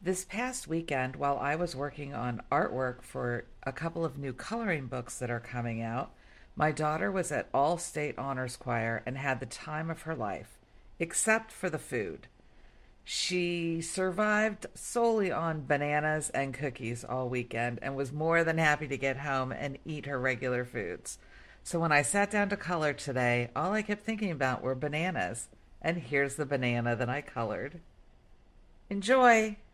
This past weekend, while I was working on artwork for a couple of new coloring books that are coming out, my daughter was at All State Honors Choir and had the time of her life, except for the food. She survived solely on bananas and cookies all weekend and was more than happy to get home and eat her regular foods. So when I sat down to color today, all I kept thinking about were bananas. And here's the banana that I colored. Enjoy!